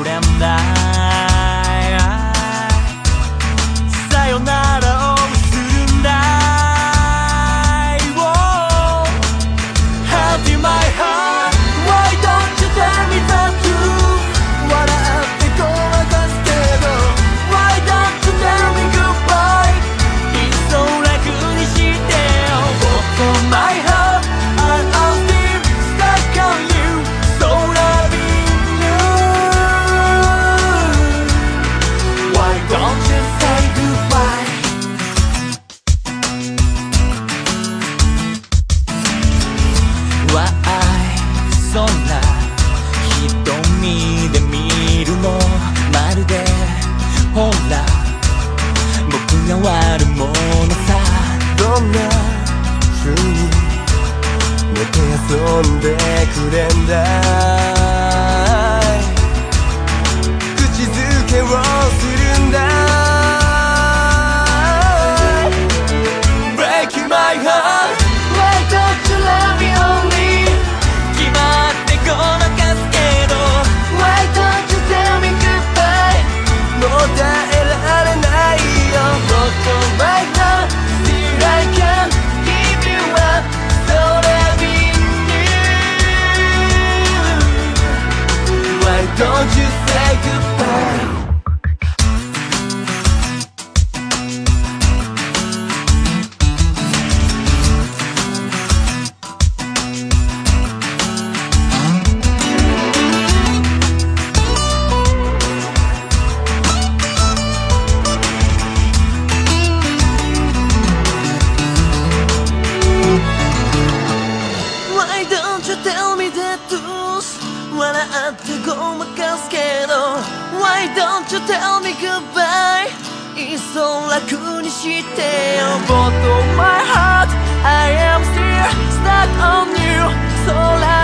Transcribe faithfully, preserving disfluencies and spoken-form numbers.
れない。さよならをするんだ。 Hand in my heart, why don't you tell me the truth? 笑ってごまかすけど Why don't you tell me goodbye? いっそ楽にしてよ。 But my heart, I'm still stuck on you, so loving you. Why don't you say goodbye? Why そんな瞳で見るのまるでほら僕が悪者さ。 どんな風に寝て遊んでくれんだい。口づけをするんだい。 Break my heart, why don't you love me only? 決まってごまかすけど Why don't you tell me goodbye? もう耐えられないよ。 But my heart, still I can't give you up, so loving you. Why don't you say goodbye? 笑ってごまかすけど Why don't you tell me goodbye? いっそ楽にしてよ。 But my heart, I am still stuck on you, so